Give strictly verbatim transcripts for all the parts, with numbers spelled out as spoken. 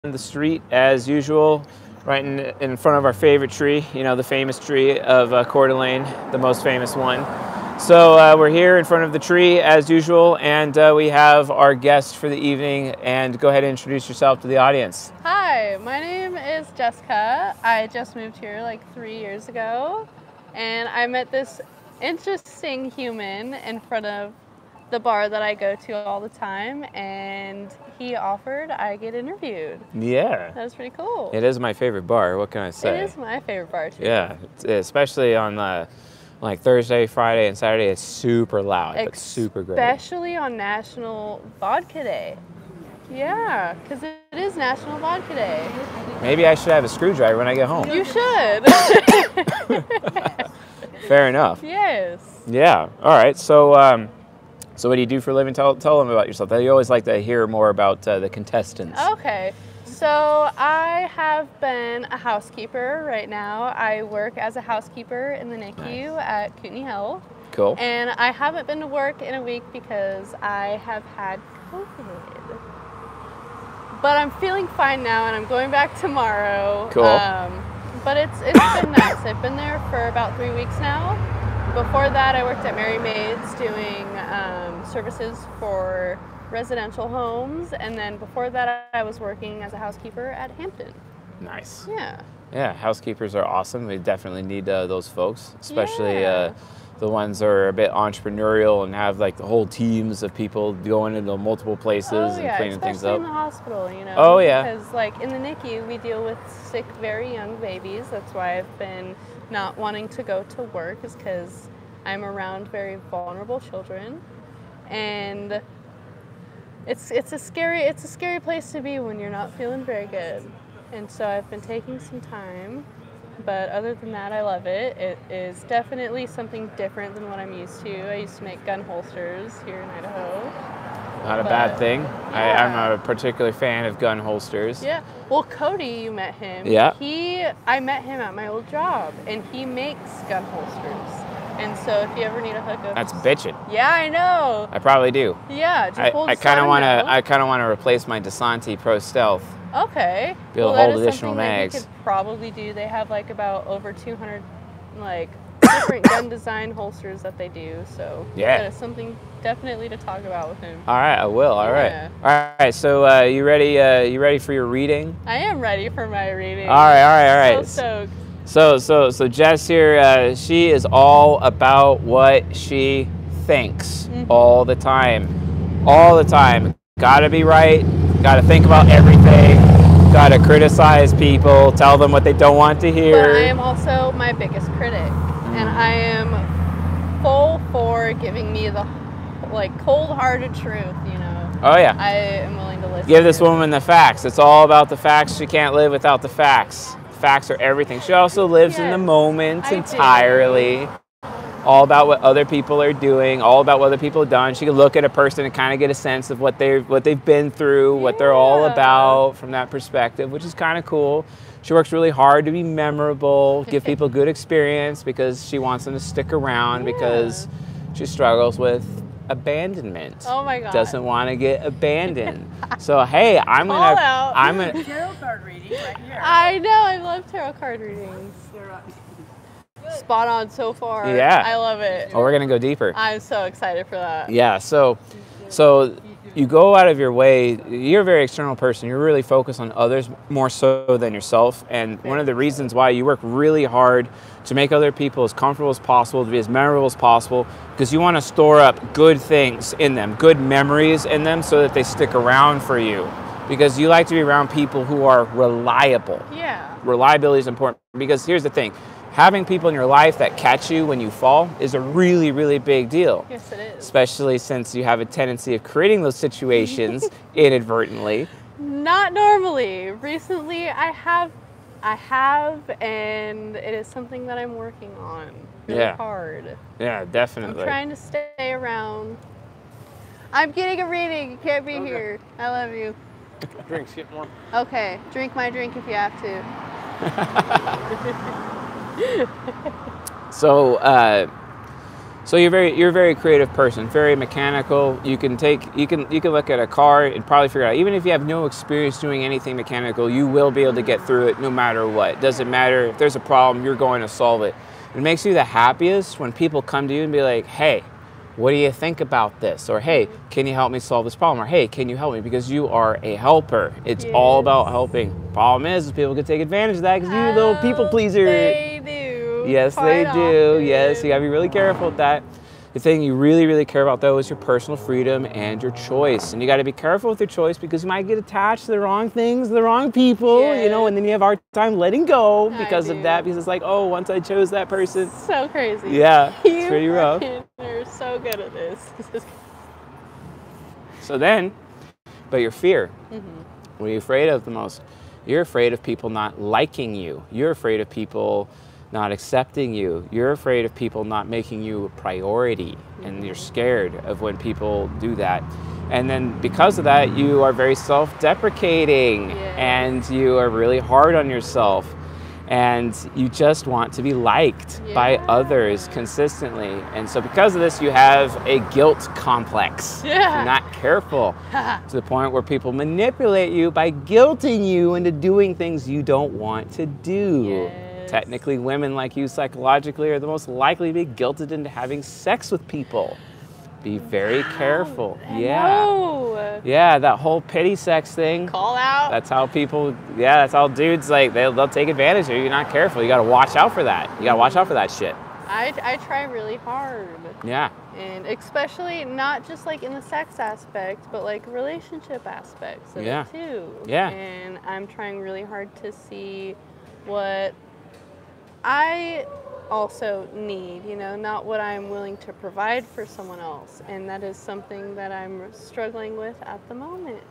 the street as usual, right in, in front of our favorite tree, you know, the famous tree of uh, Coeur d'Alene, the most famous one. So uh, we're here in front of the tree as usual, and uh, we have our guest for the evening. And go ahead and introduce yourself to the audience. Hi, my name is Jessica. I just moved here like three years ago, and I met this interesting human in front of the bar that I go to all the time, and he offered I get interviewed. Yeah. That was pretty cool. It is my favorite bar, what can I say? It is my favorite bar too. Yeah, especially on uh, like Thursday, Friday, and Saturday, it's super loud, but super great. Especially on National Vodka Day. Yeah, because it is National Vodka Day. Maybe I should have a screwdriver when I get home. You should. Fair enough. Yes. Yeah, all right, so um, so what do you do for a living? Tell, tell them about yourself. You always like to hear more about uh, the contestants. Okay, so I have been a housekeeper right now. I work as a housekeeper in the N I C U Nice. at Kootenai Health. Cool. And I haven't been to work in a week because I have had COVID. But I'm feeling fine now, and I'm going back tomorrow. Cool. Um, but it's it's been nice. I've been there for about three weeks now. Before that, I worked at Mary Maids doing um, services for residential homes, and then before that, I was working as a housekeeper at Hampton. Nice. Yeah. Yeah, housekeepers are awesome. We definitely need uh, those folks, especially Yeah. uh, the ones that are a bit entrepreneurial and have like the whole teams of people going into multiple places Oh and yeah, cleaning things especially in up. the hospital, you know. Oh, yeah. Because like in the N I C U, we deal with sick, very young babies. That's why I've been not wanting to go to work, is because I'm around very vulnerable children, and it's it's a scary it's a scary place to be when you're not feeling very good. And so I've been taking some time. But other than that, I love it. It is definitely something different than what I'm used to. I used to make gun holsters here in Idaho. Not a but, bad thing. I, yeah. I'm a particular fan of gun holsters. Yeah. Well, Cody, you met him. Yeah. He, I met him at my old job, and he makes gun holsters. And so if you ever need a hookup. That's bitching. Yeah, I know. I probably do. Yeah, just I, hold I kind of Son want to. down. I kind of want to replace my Desante Pro Stealth. Okay. Build well, that hold is additional something mags. that you could probably do. They have like about over two hundred like different gun design holsters that they do. So Yeah. that is something definitely to talk about with him. All right, I will. All Yeah. right. All right. So uh, you ready? Uh, you ready for your reading? I am ready for my reading. All right. All right. All right. So stoked. So, so, so Jess here, uh, she is all about what she thinks Mhm. all the time, all the time. Gotta be right, gotta think about everything, gotta criticize people, tell them what they don't want to hear. But I am also my biggest critic, and I am full for giving me the like cold-hearted truth, you know. Oh yeah. I am willing to listen. Give this woman the facts. It's all about the facts. She can't live without the facts. Facts are everything. She also lives in the Yes, moment I do. entirely. All about what other people are doing, all about what other people have done. She can look at a person and kind of get a sense of what they've what they've been through, what they're all Yeah. about from that perspective, which is kind of cool. She works really hard to be memorable, give people good experience because she wants them to stick around Yeah. because she struggles with abandonment. Oh my God. Doesn't want to get abandoned. So hey, I'm Call gonna out. I'm gonna Tarot card reading right here. I know, I love tarot card readings. Spot on so far. Yeah. I love it. oh, we're gonna go deeper. I'm so excited for that. Yeah, so so you go out of your way, you're a very external person. You're really focused on others more so than yourself. And one of the reasons why you work really hard to make other people as comfortable as possible, to be as memorable as possible, because you want to store up good things in them, good memories in them so that they stick around for you. Because you like to be around people who are reliable. Yeah. Reliability is important because here's the thing. Having people in your life that catch you when you fall is a really, really big deal. Yes, it is. Especially since you have a tendency of creating those situations inadvertently. Not normally. Recently, I have, I have, and it is something that I'm working on really Yeah. hard. Yeah, I'm definitely. trying to stay around. I'm getting a reading. You can't be Okay. here. I love you. Drinks getting warm. Okay, drink my drink if you have to. So, uh, So you're very you're a very creative person, very mechanical. You can take you can you can look at a car and probably figure out, even if you have no experience doing anything mechanical, you will be able to get through it no matter what. Doesn't matter if there's a problem, you're going to solve it. It makes you the happiest when people come to you and be like, "Hey, what do you think about this?" Or, "Hey, can you help me solve this problem?" Or, "Hey, can you help me?" Because you are a helper. It's Yes. all about helping. Problem is, is people can take advantage of that because you're a little people pleaser. They do. Yes, they quite do. often. Yes, you gotta be really careful with that. The thing you really, really care about, though, is your personal freedom and your choice. And you gotta be careful with your choice because you might get attached to the wrong things, the wrong people, you know, Yes. and then you have a hard time letting go I because of do. that. Because it's like, oh, once I chose that person. So crazy. Yeah, You it's pretty rough. are so good at this. So then, but your fear, Mm-hmm. what are you afraid of the most? You're afraid of people not liking you. You're afraid of people not accepting you. You're afraid of people not making you a priority, and you're scared of when people do that. And then because of that, you are very self-deprecating, Yes. and you are really hard on yourself, and you just want to be liked by Yeah. others consistently. And so because of this, you have a guilt complex. Yeah. If you're not careful, to the point where people manipulate you by guilting you into doing things you don't want to do. Yes. Technically, women like you psychologically are the most likely to be guilted into having sex with people. Be very careful. Yeah. No. Yeah, that whole pity sex thing. Call out. That's how people, yeah, that's how dudes, like, they'll, they'll take advantage of you. You're not careful. You got to watch out for that. You got to watch out for that shit. I, I try really hard. Yeah. And especially not just like in the sex aspect, but like relationship aspects of Yeah. it too. Yeah. And I'm trying really hard to see what I also need, you know, not what I'm willing to provide for someone else. And that is something that I'm struggling with at the moment.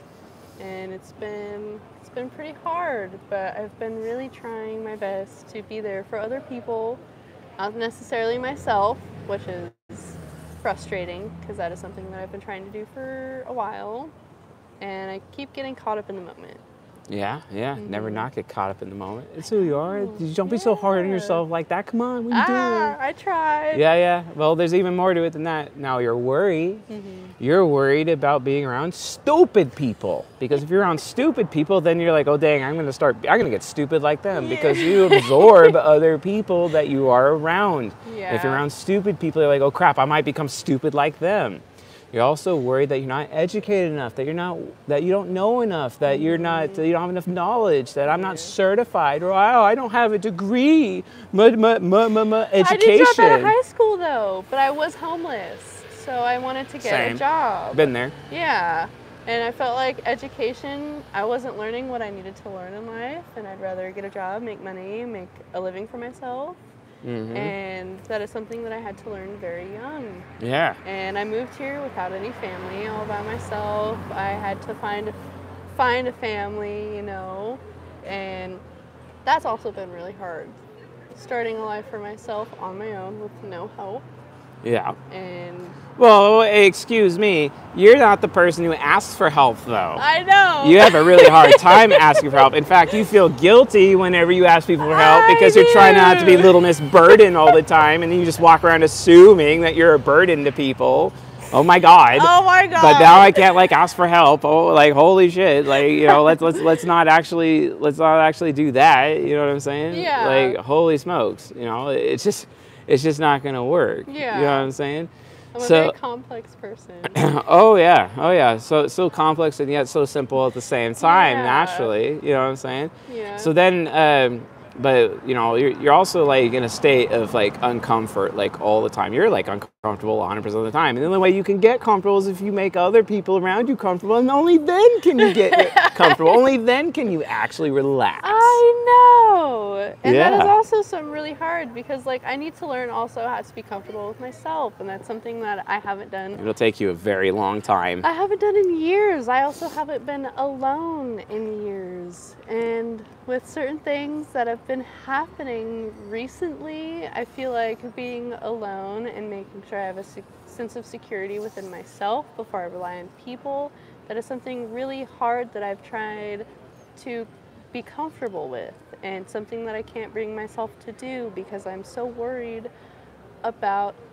And it's been it's been pretty hard, but I've been really trying my best to be there for other people, not necessarily myself, which is frustrating because that is something that I've been trying to do for a while, and I keep getting caught up in the moment. Yeah, yeah. Never Mhm. not get caught up in the moment. It's who you are. You don't be so hard on Yeah. yourself like that. Come on, what are you Ah, doing? I tried. Yeah, yeah. Well, there's even more to it than that. Now you're worried. Mhm. You're worried about being around stupid people. Because if you're around stupid people, then you're like, oh dang, I'm gonna start I'm gonna get stupid like them. Because Yeah. you absorb other people that you are around. If Yeah. you're around stupid people, you're like, oh crap, I might become stupid like them. You're also worried that you're not educated enough, that you're not, that you don't know enough, that you're not, that you don't have enough knowledge, that I'm not certified, or oh, I don't have a degree, ma, ma, ma, ma, ma, education. I did drop out of high school though, but I was homeless, so I wanted to get Same. a job. Been there. Yeah, and I felt like education, I wasn't learning what I needed to learn in life, and I'd rather get a job, make money, make a living for myself. Mhm. And that is something that I had to learn very young. Yeah. And I moved here without any family, all by myself. I had to find a, find a family, you know, and that's also been really hard. Starting a life for myself on my own with no help. Yeah. And Well, excuse me, you're not the person who asks for help, though. I know. You have a really hard time asking for help. In fact, you feel guilty whenever you ask people for help I because you're trying not to be do. Little Miss Burden all the time, and then you just walk around assuming that you're a burden to people. Oh my God. Oh my God. But now I can't like ask for help. Oh, like holy shit! Like you know, let's let's let's not actually let's not actually do that. You know what I'm saying? Yeah. Like holy smokes! You know, it's just it's just not gonna work. Yeah. You know what I'm saying? I'm a so- very complex person. Oh yeah, oh yeah. So so complex and yet so simple at the same time. Yeah. Naturally, you know what I'm saying? Yeah. So then, um, but you know, you're you're also like in a state of like uncomfort like all the time. You're like uncomfortable one hundred percent of the time. And the only way you can get comfortable is if you make other people around you comfortable, and only then can you get comfortable. Only then can you actually relax. I know. And that is Yeah. also some really hard because like I need to learn also how to be comfortable with myself, and that's something that I haven't done. It'll take you a very long time. I haven't done in years. I also haven't been alone in years. And with certain things that have been happening recently, I feel like being alone and making sure I have a se- sense of security within myself before I rely on people, that is something really hard that I've tried to be comfortable with, and something that I can't bring myself to do because I'm so worried about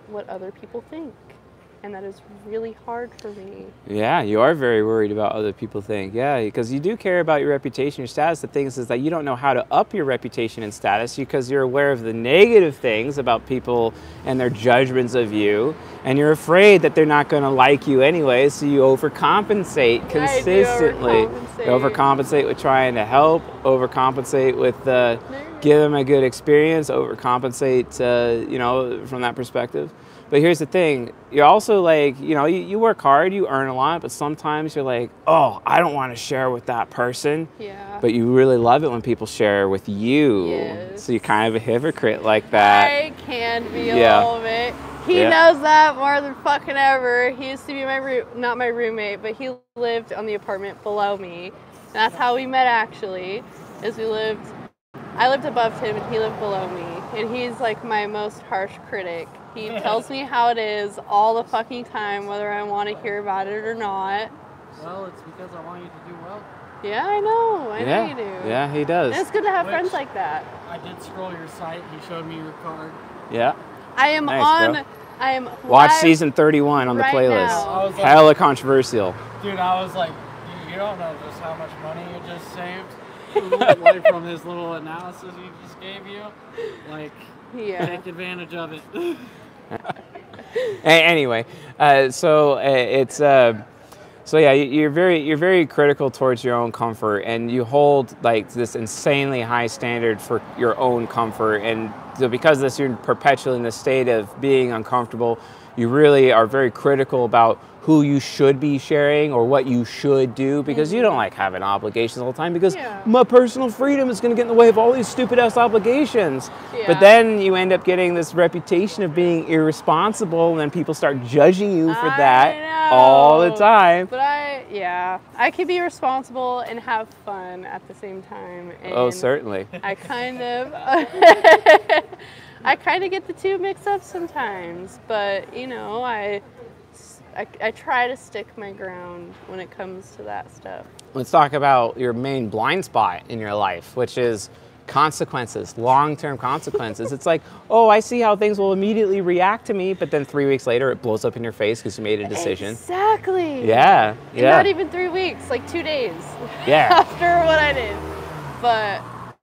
what other people think. And that is really hard for me. Yeah, you are very worried about other people think. Yeah, because you do care about your reputation, your status. The things is that you don't know how to up your reputation and status because you're aware of the negative things about people and their judgments of you, and you're afraid that they're not going to like you anyway, so you overcompensate consistently. I do overcompensate. You overcompensate with trying to help, overcompensate with uh, give them a good experience, overcompensate, uh, you know, from that perspective. But here's the thing, you're also like, you know, you, you work hard, you earn a lot, but sometimes you're like, oh, I don't want to share with that person. Yeah. But you really love it when people share with you. Yes. So you're kind of a hypocrite like that. I can be a Yeah. little bit. He Yeah. knows that more than fucking ever. He used to be my roo- not my roommate, but he lived on the apartment below me. And that's how we met actually, is we lived, I lived above him and he lived below me. And he's like my most harsh critic. He tells me how it is all the fucking time, whether I want to hear about it or not. Well, it's because I want you to do well. Yeah, I know. I know Yeah, you do. yeah, he does. And it's good to have Which- friends like that. I did scroll your site. He showed me your card. Yeah. I am Nice, on. bro. I am. Watch live- season thirty-one on the right playlist. now. I was like- Hella controversial. Dude, I was like, you, you don't know just how much money you just saved. Like from his little analysis he just gave you. Like, Yeah. take advantage of it. A- anyway, uh, so uh, it's uh, so yeah, you- you're very you're very critical towards your own comfort, and you hold like this insanely high standard for your own comfort, and so because of this, you're perpetually in the state of being uncomfortable. You really are very critical about who you should be sharing or what you should do because you don't like having obligations all the time because Yeah. my personal freedom is going to get in the way of all these stupid ass obligations. Yeah. But then you end up getting this reputation of being irresponsible, and then people start judging you for I that know. all the time. But I, yeah, I can be responsible and have fun at the same time. And Oh, certainly. I kind of, I kind of get the two mixed up sometimes. But you know, I, I, I try to stick my ground when it comes to that stuff. Let's talk about your main blind spot in your life, which is consequences, long-term consequences. It's like, oh, I see how things will immediately react to me, but then three weeks later it blows up in your face because you made a decision. Exactly. Yeah, And yeah, Not even three weeks, like two days. yeah. After what I did. But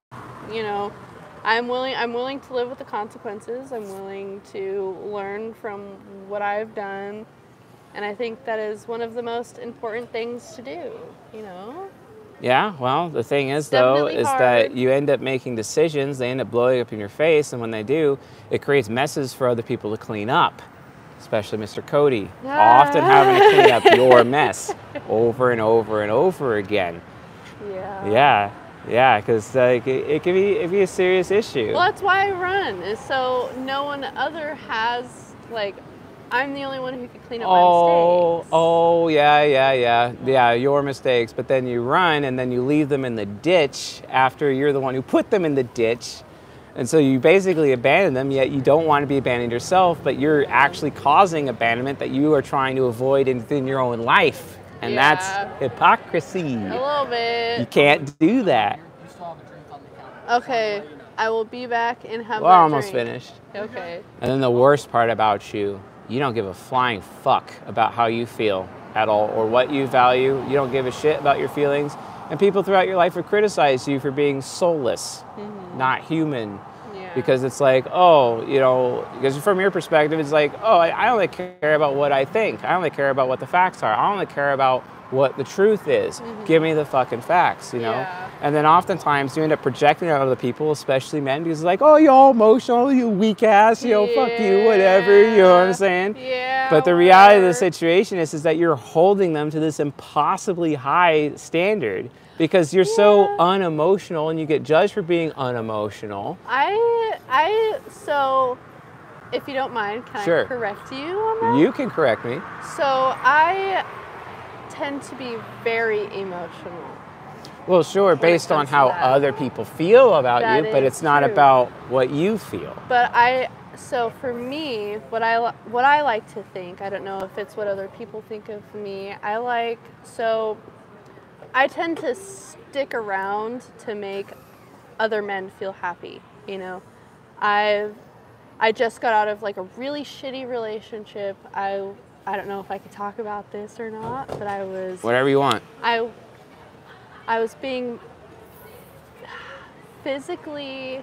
you know, I'm willing I'm willing to live with the consequences. I'm willing to learn from what I've done. And I think that is one of the most important things to do, you know? Yeah, well, the thing is, It's though, definitely is hard. that you end up making decisions, they end up blowing up in your face, and when they do, it creates messes for other people to clean up, especially Mister Cody, often having to clean up your mess over and over and over again. Yeah. Yeah, yeah, because like, it, it can be, it can be a serious issue. Well, that's why I run, is so no one other has, like, I'm the only one who can clean up my Oh, mistakes. oh, yeah, yeah, yeah, yeah, your mistakes. But then you run and then you leave them in the ditch after you're the one who put them in the ditch. And so you basically abandon them, yet you don't want to be abandoned yourself, but you're actually causing abandonment that you are trying to avoid within your own life. And Yeah. that's hypocrisy. A little You bit. can't do that. You still have a drink on the counter. Okay, I will be back and have We're that almost drink. finished. Okay. And then the worst part about you, you don't give a flying fuck about how you feel at all or what you value. You don't give a shit about your feelings. And people throughout your life have criticized you for being soulless, not human. Yeah. Because it's like, oh, you know, because from your perspective, it's like, oh, I, I only care about what I think. I only care about what the facts are. I only care about what the truth is. Give me the fucking facts, you know? Yeah. And then oftentimes you end up projecting it on other people, especially men, because it's like, oh, you're all emotional, you weak ass, you know, fuck you, whatever, you know what I'm saying? Yeah. But the reality of the whatever. situation is, is that you're holding them to this impossibly high standard because you're so Yeah. unemotional and you get judged for being unemotional. I, I, so, if you don't mind, can Sure. I correct you on that? You can correct me. So, I tend to be very emotional. Well, sure, it based on comes to how that. other people feel about That you, but is it's not true. about what you feel. But I, so for me, what I li- what I like to think, I don't know if it's what other people think of me. I like so, I tend to stick around to make other men feel happy. You know, I've I just got out of like a really shitty relationship. I I don't know if I could talk about this or not, but I was Whatever you want. I I was being physically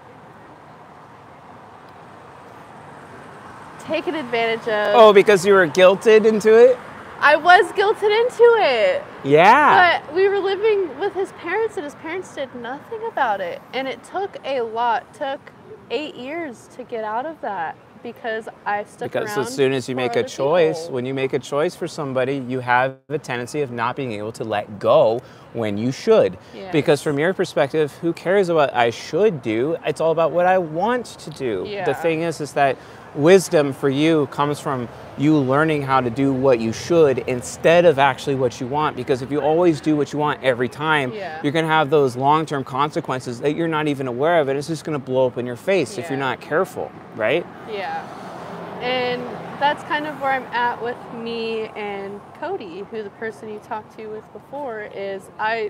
taken advantage of. Oh, because you were guilted into it? I was guilted into it. Yeah. But we were living with his parents, and his parents did nothing about it. And it took a lot. It took eight years to get out of that because I stuck Because around. as soon as you for make a other choice, people. when you make a choice for somebody, you have a tendency of not being able to let go when you should. Yes. Because from your perspective, who cares what I should do? It's all about what I want to do. Yeah. The thing is, is that wisdom for you comes from you learning how to do what you should instead of actually what you want. Because if you always do what you want every time, Yeah. you're going to have those long-term consequences that you're not even aware of, and it's just going to blow up in your face if you're Yeah. not careful, right? Yeah. And that's kind of where I'm at with me and Cody, who the person you talked to with before, is I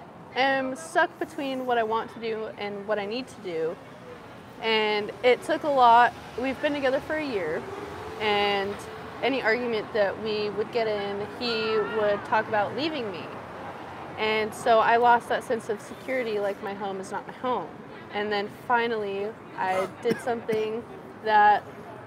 am stuck between what I want to do and what I need to do. And it took a lot. We've been together for a year, and any argument that we would get in, he would talk about leaving me. And so I lost that sense of security, like my home is not my home. And then finally, I did something that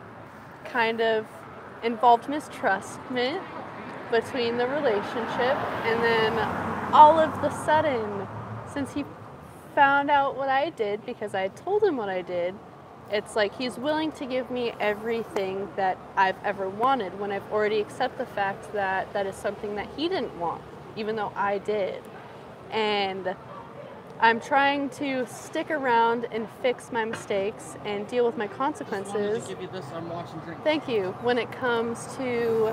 kind of involved mistrustment between the relationship. And then all of the sudden, since he found out what I did, because I told him what I did, it's like he's willing to give me everything that I've ever wanted when I've already accepted the fact that that is something that he didn't want, even though I did. And I'm trying to stick around and fix my mistakes and deal with my consequences. Just wanted to give you this. I'm watching drink. Thank you. When it comes to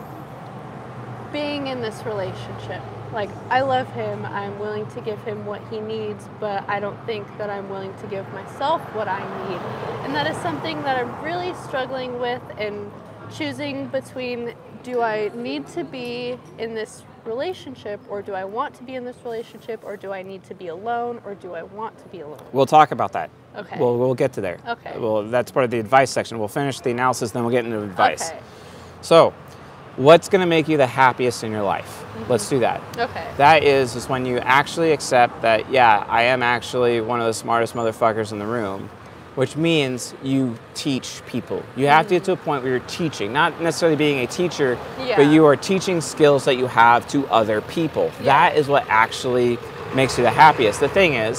being in this relationship, like, I love him, I'm willing to give him what he needs, but I don't think that I'm willing to give myself what I need. And that is something that I'm really struggling with, and choosing between, do I need to be in this relationship, or do I want to be in this relationship, or do I need to be alone, or do I want to be alone? We'll talk about that. Okay. We'll, we'll get to there. Okay. Well, that's part of the advice section. We'll finish the analysis, then we'll get into advice. Okay. So, what's going to make you the happiest in your life? Mm-hmm. Let's do that. Okay. That is, is when you actually accept that, yeah, I am actually one of the smartest motherfuckers in the room, which means you teach people. You have to get to a point where you're teaching, not necessarily being a teacher, Yeah. but you are teaching skills that you have to other people. Yeah. That is what actually makes you the happiest. The thing is,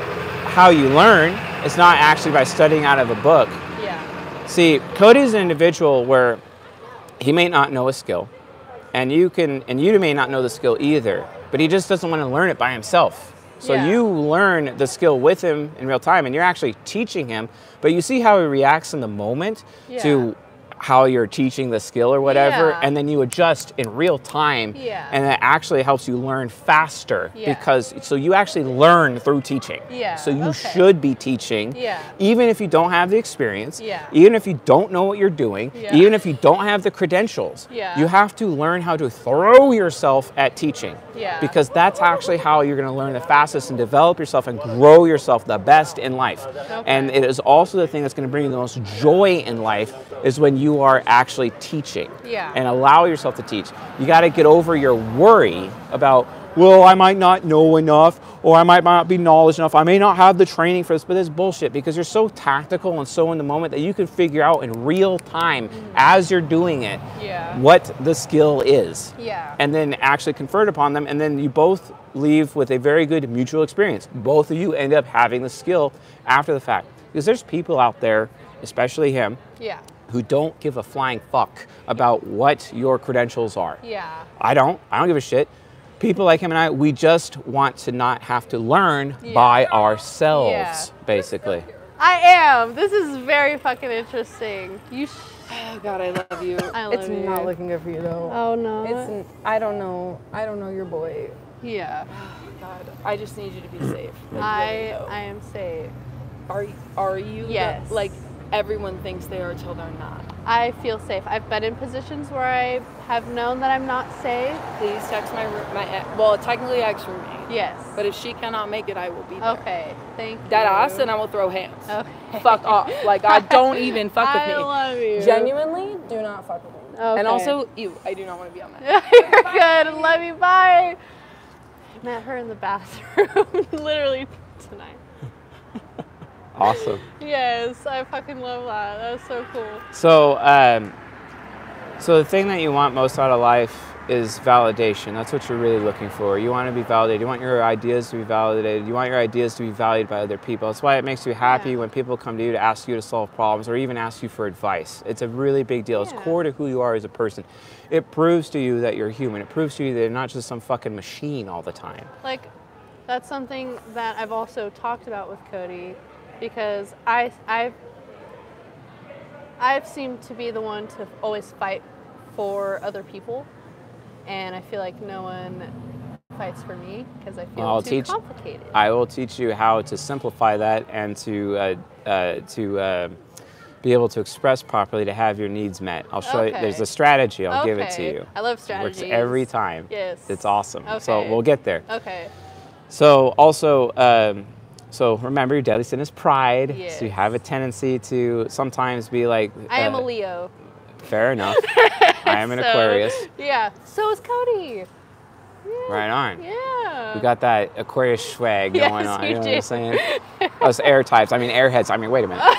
how you learn is not actually by studying out of a book. Yeah. See, Cody's an individual where he may not know a skill, and you can, and you may not know the skill either, but he just doesn't want to learn it by himself. So Yeah. you learn the skill with him in real time, and you're actually teaching him, but you see how he reacts in the moment Yeah. to how you're teaching the skill or whatever, Yeah. and then you adjust in real time, Yeah. and that actually helps you learn faster. Yeah. Because so you actually learn through teaching. Yeah, So you okay. should be teaching, Yeah. even if you don't have the experience, Yeah. even if you don't know what you're doing, Yeah. even if you don't have the credentials. Yeah. You have to learn how to throw yourself at teaching. Yeah. Because that's actually how you're going to learn the fastest and develop yourself and grow yourself the best in life. And it is also the thing that's going to bring you the most joy in life is when you are actually teaching. Yeah. And allow yourself to teach. You got to get over your worry about, well, I might not know enough, or I might not be knowledge enough. I may not have the training for this, but it's bullshit because you're so tactical and so in the moment that you can figure out in real time as you're doing it Yeah. what the skill is. Yeah. And then actually convert upon them, and then you both leave with a very good mutual experience. Both of you end up having the skill after the fact. Because there's people out there, especially him, Yeah. who don't give a flying fuck about what your credentials are. Yeah. I don't. I don't give a shit. People like him and I, we just want to not have to learn Yeah. by ourselves, Yeah. basically. I am. This is very fucking interesting. You. Sh- Oh God, I love you. I love it's you. not looking good for you though. oh no. It's. n- I don't know. I don't know your boy. yeah. God, I just need you to be safe. Like, I really, though. I am safe. Are y- are you? the- Yes. like everyone thinks they are till they're not. I feel safe. I've been in positions where I have known that I'm not safe. Please text my roo- my ex- well, technically ex roommate. Yes. But if she cannot make it, I will be there. Okay. Thank you. Dead ass, and I will throw hands. Okay. Fuck off. Like, I don't even fuck with I me. love you. Genuinely, do not fuck with me. Okay. And also, you. I do not want to be on that. You're good. Love you. Bye. Met her in the bathroom literally tonight. Awesome. Yes, I fucking love that. That was so cool. So, um, so the thing that you want most out of life is validation. That's what you're really looking for. You want to be validated. You want your ideas to be validated. You want your ideas to be valued by other people. That's why it makes you happy Yeah. when people come to you to ask you to solve problems or even ask you for advice. It's a really big deal. It's Yeah. core to who you are as a person. It proves to you that you're human. It proves to you that you're not just some fucking machine all the time. Like, that's something that I've also talked about with Cody, because I, I've, I've seemed to be the one to always fight for other people, and I feel like no one fights for me because I feel I'll too teach- complicated. I will teach you how to simplify that and to uh, uh, to uh, be able to express properly to have your needs met. I'll show you. Okay. There's a strategy. I'll give it to Okay. you. I love It strategies. works every time. Yes. It's awesome. So Okay. we'll get there. Okay. So also, um, so remember your deadly sin is pride. So you Yes. have a tendency to sometimes be like. I am uh, a Leo. Fair enough. I am an So, Aquarius. Yeah. So is Cody. Yeah. Right on. Yeah. We got that Aquarius swag Yes, going on. you You know what I'm do. saying? Us air types. I mean airheads. I mean, wait a minute.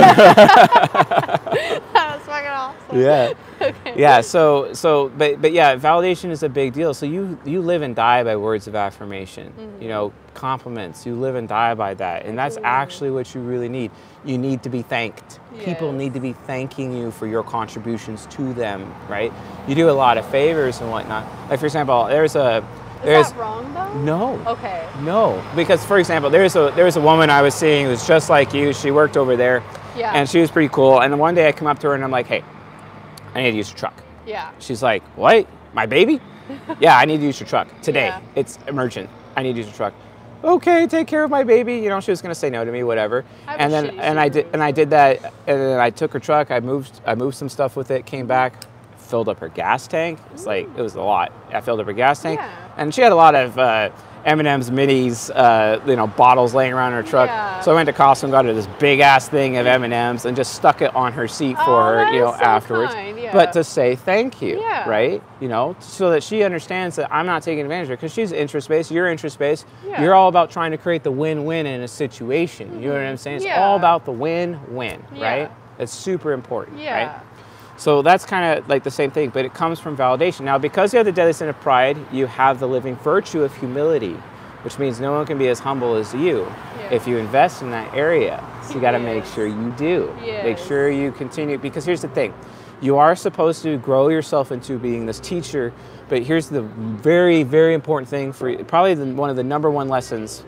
That was fucking awesome. Yeah. Okay. Yeah, so so but but yeah, validation is a big deal. So you you live and die by words of affirmation. Mm-hmm. You know, compliments. You live and die by that. And that's actually what you really need. You need to be thanked. People Yes. need to be thanking you for your contributions to them, right? You do a lot of favors and whatnot. Like for example, there's a Is there's that wrong though? no. Okay. No, because for example, there's a there's a woman I was seeing who's just like you. She worked over there, Yeah. and she was pretty cool. And then one day I come up to her and I'm like, "Hey, I need to use your truck." Yeah. She's like, "What? My baby?" "Yeah, I need to use your truck today. Yeah. It's emergent. I need to use your truck." "Okay, take care of my baby." You know, she was gonna say no to me, whatever. I have and a then shitty and I did Subaru. and I did that, and then I took her truck. I moved I moved some stuff with it. Came back, filled up her gas tank. It's like it was a lot. I filled up her gas tank, Yeah. and she had a lot of uh, M and M's minis, uh, you know, bottles laying around in her truck. Yeah. So I went to Costco and got her this big ass thing of M and M's and just stuck it on her seat for Oh, her, that you know, is so afterwards. kind, yeah. But to say thank you, Yeah. right? You know, so that she understands that I'm not taking advantage of her because she's interest based, you're interest based. Yeah. You're all about trying to create the win-win in a situation. You know what I'm saying? It's Yeah. all about the win-win, Yeah. right? It's super important, Yeah. right? So that's kind of like the same thing, but it comes from validation. Now, because you have the deadly sin of pride, you have the living virtue of humility, which means no one can be as humble as you Yeah. if you invest in that area. So you got to make Yes. sure you do. Make Yes. sure you continue, because here's the thing. You are supposed to grow yourself into being this teacher, but here's the very, very important thing for you, probably the, one of the number one lessons,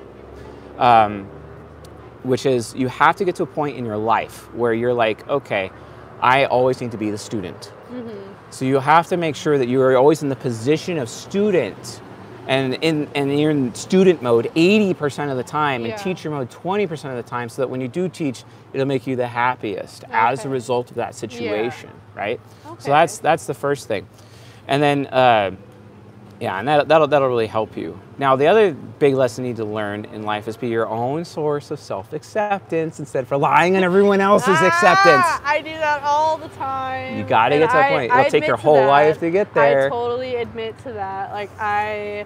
um, which is you have to get to a point in your life where you're like, okay, I always need to be the student. So you have to make sure that you are always in the position of student, and in and you're in student mode eighty percent of the time, Yeah. and teacher mode twenty percent of the time, so that when you do teach, it'll make you the happiest as a Okay. result of that situation, right? Okay. So that's that's the first thing, and then uh, yeah, and that that'll that'll really help you. Now the other big lesson you need to learn in life is be your own source of self-acceptance instead of relying on everyone else's acceptance. Ah, I do that all the time. You gotta And get to that I- point. I It'll take admit your to whole that. life to get there. I totally admit to that. Like I,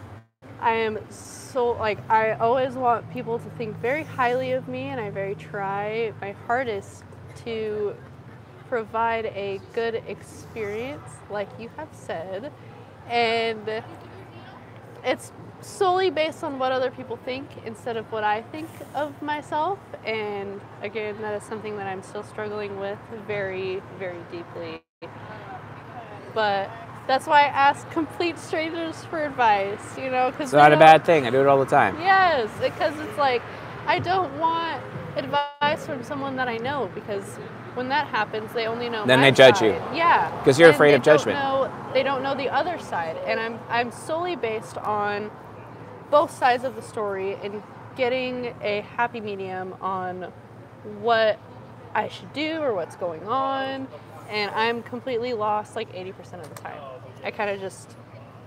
I am so like I always want people to think very highly of me, and I very try my hardest to provide a good experience, like you have said, and it's solely based on what other people think instead of what I think of myself. And again, that is something that I'm still struggling with very, very deeply. But that's why I ask complete strangers for advice, you know, because It's not a bad thing. I do it all the time. Yes, because it's like I don't want advice from someone that I know, because when that happens, they only know Then my they judge you. side. Yeah, 'Cause you're And afraid they of judgment. Don't know, they don't know the other side, and I'm I'm solely based on both sides of the story and getting a happy medium on what I should do or what's going on, and I'm completely lost like eighty percent of the time. I kind of just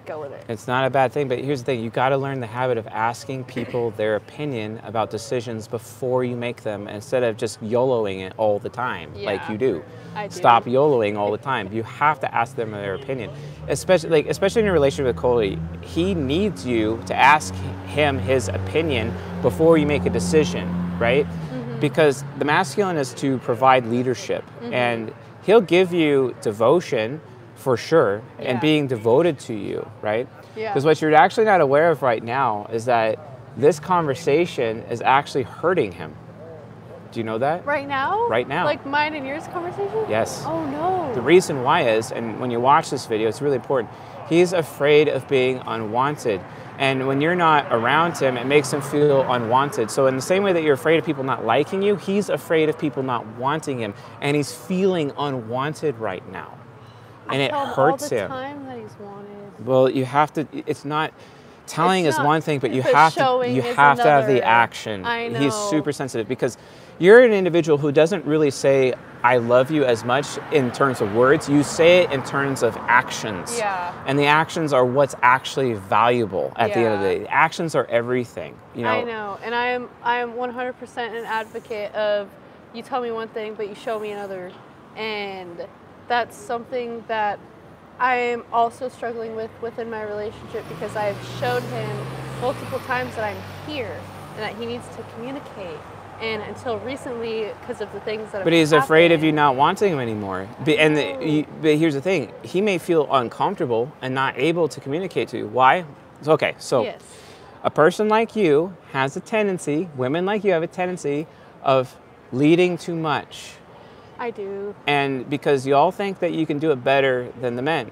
go with it. It's not a bad thing, but here's the thing. You got to learn the habit of asking people their opinion about decisions before you make them instead of just YOLOing it all the time like Yeah, you do. I do. Stop YOLOing all the time. You have to ask them their opinion. Especially like especially in your relationship with Coley, he needs you to ask him his opinion before you make a decision, right? Mm-hmm. Because the masculine is to provide leadership, mm-hmm. and he'll give you devotion for sure, Yeah. and being devoted to you, right? Yeah. Because what you're actually not aware of right now is that this conversation is actually hurting him. Do you know that? Right now? Right now. Like mine and yours conversation? Yes. Oh no. The reason why is, and when you watch this video, it's really important, he's afraid of being unwanted. And when you're not around him, it makes him feel unwanted. So in the same way that you're afraid of people not liking you, he's afraid of people not wanting him. And he's feeling unwanted right now. And I it tell him hurts all the him. time that he's wanted. Well, you have to, it's not, telling It's is not- one thing, but you but have to, showing you is have to have the another. action. I He's know. super sensitive because you're an individual who doesn't really say, I love you as much in terms of words. You say it in terms of actions. Yeah. And the actions are what's actually valuable at the end of the Yeah. day. The actions are everything. You know, I know, and I am I am one hundred percent an advocate of you tell me one thing, but you show me another, and that's something that I am also struggling with within my relationship because I've showed him multiple times that I'm here and that he needs to communicate. And until recently, because of the things that have But he's afraid of happened- you not wanting him anymore. But, and the, you, but here's the thing: he may feel uncomfortable and not able to communicate to you. Why? It's okay. So, Yes. a person like you has a tendency. Women like you have a tendency of leading too much, I do. and because you all think that you can do it better than the men.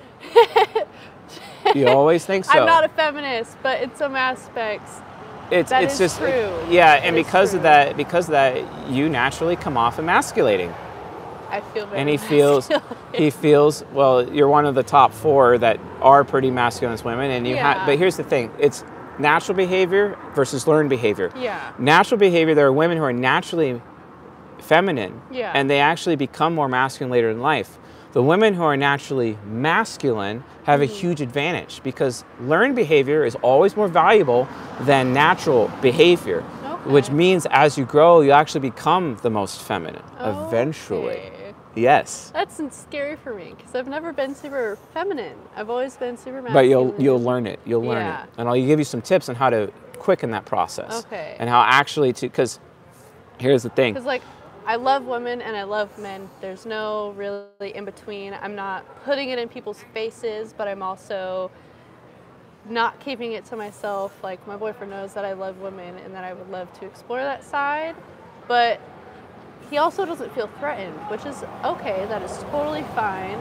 You always think so. I'm not a feminist, but in some aspects, It's that it's is just true. yeah, It and is because true. of that, because of that, you naturally come off emasculating. I feel very And he feels masculine. he feels well. You're one of the top four that are pretty masculine as women, and you have. Yeah. But here's the thing: it's natural behavior versus learned behavior. Yeah. Natural behavior. There are women who are naturally feminine, Yeah. and they actually become more masculine later in life. The women who are naturally masculine have a Mm-hmm. huge advantage because learned behavior is always more valuable than natural behavior, which Okay. means as you grow, you actually become the most feminine eventually. Okay. Yes. That's scary for me because I've never been super feminine. I've always been super masculine. But you'll you'll learn it. You'll learn Yeah. it, and I'll give you some tips on how to quicken that process. Okay. And how actually to, because here's the thing. Because like, I love women and I love men. There's no really in between. I'm not putting it in people's faces, but I'm also not keeping it to myself. Like my boyfriend knows that I love women and that I would love to explore that side, but he also doesn't feel threatened, which is okay. That is totally fine.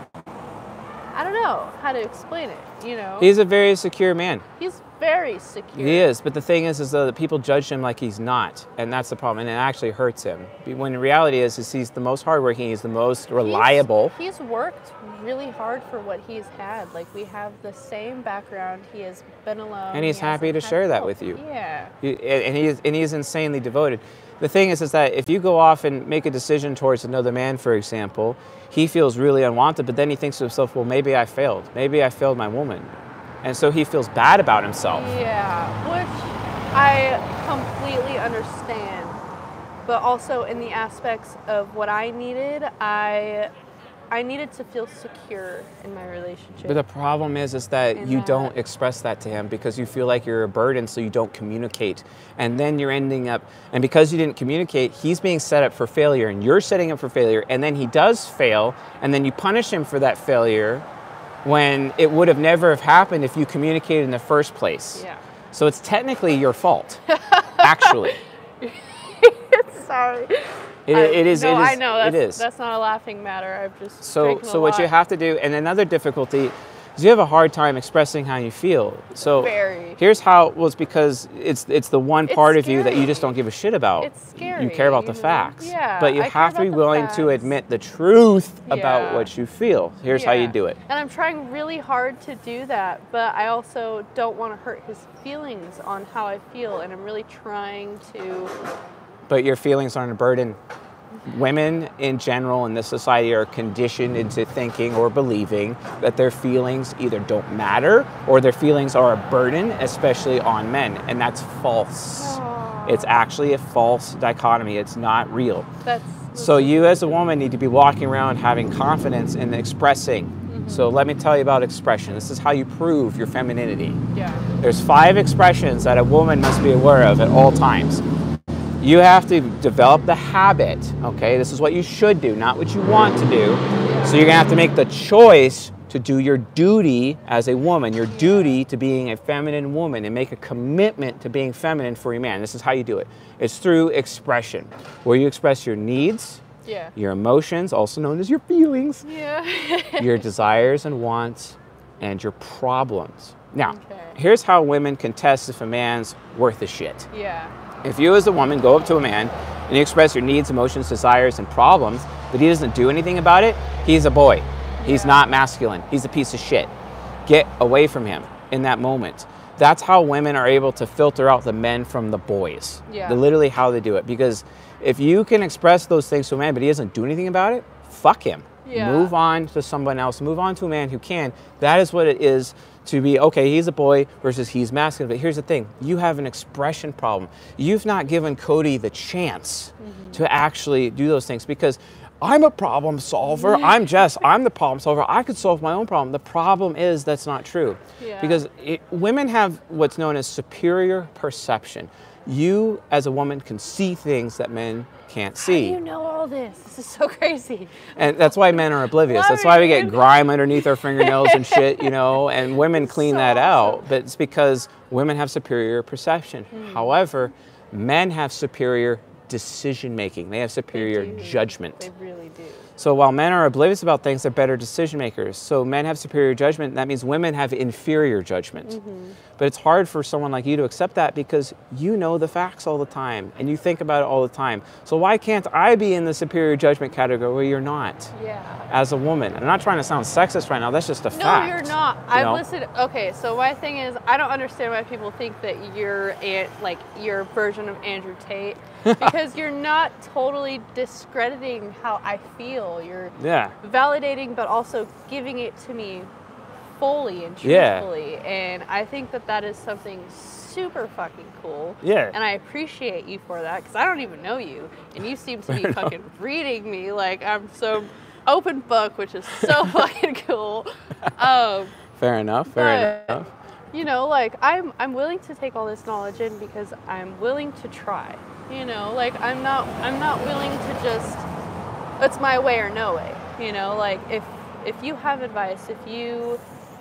I don't know how to explain it, you know? He's a very secure man. He's very secure. He is, but the thing is, is though that people judge him like he's not, and that's the problem, and it actually hurts him. When the reality is, is he's the most hardworking, he's the most reliable. He's, he's worked really hard for what he's had. Like we have the same background. He has been alone. And he's he happy hasn't to had share that help. with you. Yeah. He- and he is, and he is insanely devoted. The thing is, is that if you go off and make a decision towards another man, for example, he feels really unwanted, but then he thinks to himself, well, maybe I failed. Maybe I failed my woman. And so he feels bad about himself. Yeah, which I completely understand. But also in the aspects of what I needed, I I needed to feel secure in my relationship. But the problem is, is that And you that- don't express that to him because you feel like you're a burden, so you don't communicate. And then you're ending up, and because you didn't communicate, he's being set up for failure, and you're setting him for failure, and then he does fail, and then you punish him for that failure when it would have never have happened if you communicated in the first place. Yeah. So it's technically your fault, actually. Sorry. It, I- it is. No, it is. I know that's, it is. that's not a laughing matter. I've just So, drinking a so what you lot. have to do, and another difficulty, is you have a hard time expressing how you feel. So Very. here's how. Well, it's because it's it's the one It's part of you that you scary. just don't give a shit about. It's scary, You care about the you know? facts. Yeah, But you I care have to be about the willing to facts. admit the truth about Yeah. what you feel. Here's how you Yeah. do it. And I'm trying really hard to do that, but I also don't want to hurt his feelings on how I feel, and I'm really trying to. But your feelings aren't a burden. women in general in this society are conditioned into thinking or believing that their feelings either don't matter or their feelings are a burden, especially on men. And that's false. Aw. It's actually a false dichotomy. It's not real. That's, So you as a woman need to be walking around having confidence in expressing. Mm-hmm. So let me tell you about expression. This is how you prove your femininity. yeah. There's five expressions that a woman must be aware of at all times. You have to develop the habit, okay? This is what you should do, not what you want to do. So you're gonna have to make the choice to do your duty as a woman, your duty to being a feminine woman, and make a commitment to being feminine for your man. This is how you do it. It's through expression, where you express your needs, Yeah. your emotions, also known as your feelings, Yeah. your desires and wants, and your problems. Now, Okay. here's how women can test if a man's worth a shit. yeah. If you as a woman go up to a man and you express your needs, emotions, desires, and problems, but he doesn't do anything about it, he's a boy. He's Yeah. not masculine. He's a piece of shit. Get away from him in that moment. That's how women are able to filter out the men from the boys. Yeah. They're literally how they do it. Because if you can express those things to a man, but he doesn't do anything about it, fuck him. Yeah. Move on to someone else. Move on to a man who can. That is what it is to be, okay, he's a boy versus he's masculine. But here's the thing. You have an expression problem. You've not given Cody the chance Mm-hmm. to actually do those things because I'm a problem solver. I'm Jess. I'm the problem solver. I could solve my own problem. The problem is that's not true. Yeah. Because it, women have what's known as superior perception. You, as a woman, can see things that men can't How do see. you know all this? This is so crazy. And that's why men are oblivious. Love That's why we it. get grime underneath our fingernails and shit, you know, and women clean So that out. awesome. But it's because women have superior perception. Hmm. However, men have superior decision making. They have superior do. judgment. They really do. So while men are oblivious about things, they're better decision makers. So men have superior judgment. That means women have inferior judgment. Mm-hmm. But it's hard for someone like you to accept that because you know the facts all the time and you think about it all the time. So why can't I be in the superior judgment category where you're not Yeah. as a woman? I'm not trying to sound sexist right now. That's just a No, fact. you're not. you I've know? listened. Okay, so my thing is, I don't understand why people think that you're a, like your version of Andrew Tate, because you're not totally discrediting how I feel. You're Yeah. validating, but also giving it to me fully and Yeah. truthfully. And I think that that is something super fucking cool. Yeah. And I appreciate you for that because I don't even know you, and you seem to be Fair fucking reading me like I'm so open book, which is so fucking cool. Um, Fair enough. Fair But- enough. you know, like I'm I'm willing to take all this knowledge in because I'm willing to try. You know, like I'm not I'm not willing to just it's my way or no way. You know, like if if you have advice, if you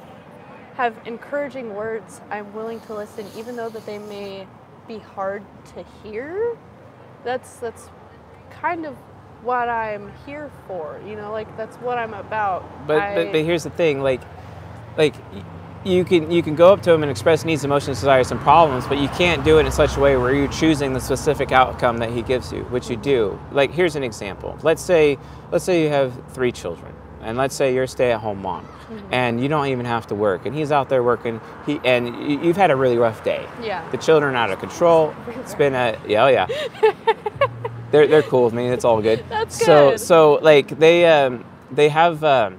have encouraging words, I'm willing to listen, even though that they may be hard to hear. That's that's kind of what I'm here for. You know, like that's what I'm about. But, I- but but here's the thing, like like y- you can you can go up to him and express needs, emotions, desires, and problems, but you can't do it in such a way where you're choosing the specific outcome that he gives you, which you do. Like here's an example. Let's say let's say you have three children, and let's say you're a stay-at-home mom, and you don't even have to work, and he's out there working. He and y- you've had a really rough day. Yeah. The children are out of control. It's been a yeah, oh yeah. they're they're cool with me. It's all good. That's So good. so like they um they have um.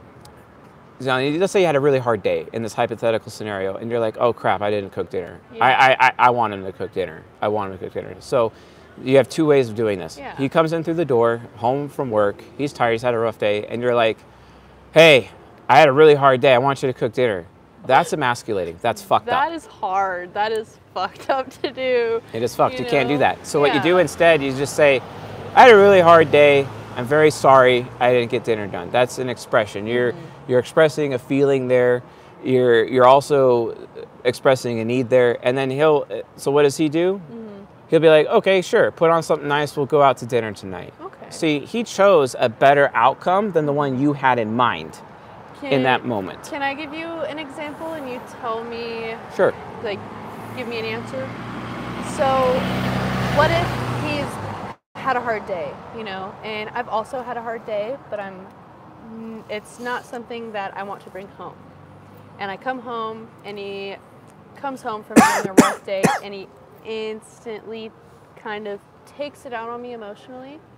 So let's say you had a really hard day in this hypothetical scenario, and you're like, "Oh crap, I didn't cook dinner. Yeah. I, I I I want him to cook dinner. I want him to cook dinner." So you have two ways of doing this. Yeah. He comes in through the door, home from work. He's tired. He's had a rough day, and you're like, "Hey, I had a really hard day. I want you to cook dinner." That's emasculating. That's fucked That up. is hard. That is fucked up to do. It is fucked. You, you can't do know? that. So what you do Yeah. instead, you just say, "I had a really hard day. I'm very sorry. I didn't get dinner done." That's an expression. You're Mm-hmm. you're expressing a feeling there. You're you're also expressing a need there. And then he'll. So what does he do? Mm-hmm. He'll be like, "Okay, sure. Put on something nice. We'll go out to dinner tonight." Okay. See, he chose a better outcome than the one you had in mind in Can- that moment. Can I give you an example and you tell me, Sure. like, give me an answer? So, what if he's had a hard day, you know, and I've also had a hard day, but I'm, mm, it's not something that I want to bring home. And I come home and he comes home from having a rough day and he instantly kind of takes it out on me emotionally.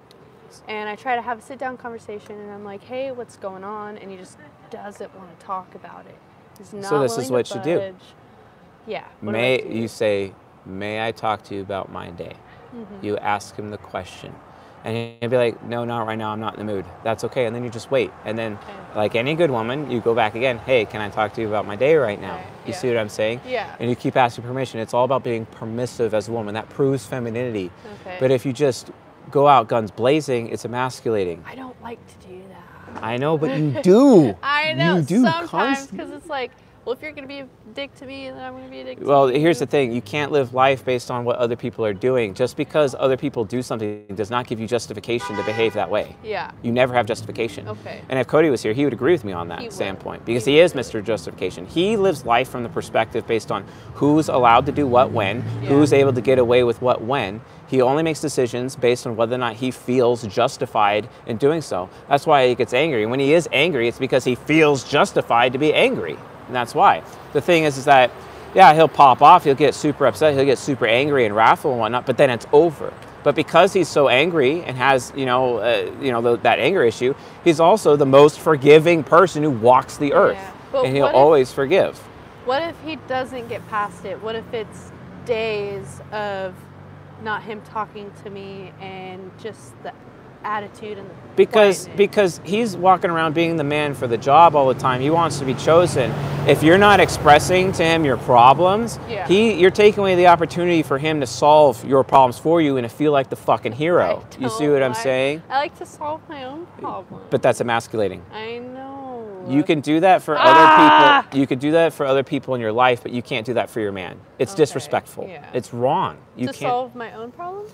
And I try to have a sit down conversation, and I'm like, hey, what's going on? And he just doesn't want to talk about it. He's not So this willing is what to you do. budge. Yeah. what do I May do? you say, may I talk to you about my day? Mhm. You ask him the question. And he'll be like, no, not right now, I'm not in the mood. That's okay. And then you just wait. And then, Okay. like any good woman, you go back again. Hey, can I talk to you about my day right now? Right, You yeah. see what I'm saying? Yeah. And you keep asking permission. It's all about being permissive as a woman. That proves femininity. Okay. But if you just go out guns blazing, it's emasculating. I don't like to do that. I know, but you do. I know You do sometimes const- because it's like, well, if you're gonna be a dick to me, then I'm gonna be a dick to Well, you. here's the thing. You can't live life based on what other people are doing. Just because other people do something does not give you justification to behave that way. Yeah. You never have justification. Okay. And if Cody was here, he would agree with me on that He would. standpoint because He he is would. Mister Justification. He lives life from the perspective based on who's allowed to do what when, Yeah. who's able to get away with what when. He only makes decisions based on whether or not he feels justified in doing so. That's why he gets angry. When he is angry, it's because he feels justified to be angry. And that's why. The thing is, is that, yeah, he'll pop off, he'll get super upset, he'll get super angry and wrathful and whatnot, but then it's over. But because he's so angry and has, you know, uh, you know, the, that anger issue, he's also the most forgiving person who walks the earth. Yeah. But And he'll what if- always forgive. What if he doesn't get past it? What if it's days of not him talking to me and just the attitude and the Because quietness? because he's walking around being the man for the job all the time. He wants to be chosen. If you're not expressing to him your problems, Yeah. he you're taking away the opportunity for him to solve your problems for you and to feel like the fucking hero. I You see don't what I'm like- saying? I like to solve my own problems. But that's emasculating. I know. You can do that for Ah! other people. You could do that for other people in your life, but you can't do that for your man. It's Okay, disrespectful. yeah. It's wrong. You to can't. solve my own problems?